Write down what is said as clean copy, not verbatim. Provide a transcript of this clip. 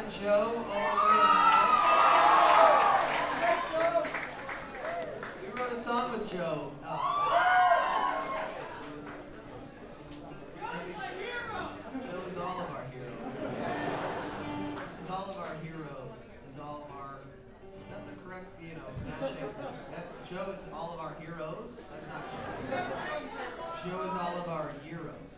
Joe all the way around. We wrote a song with Joe. Joe is all of our hero. Is all of our hero. Is all of our. Is that the correct, matching? Joe is all of our heroes? That's not correct. Joe is all of our heroes.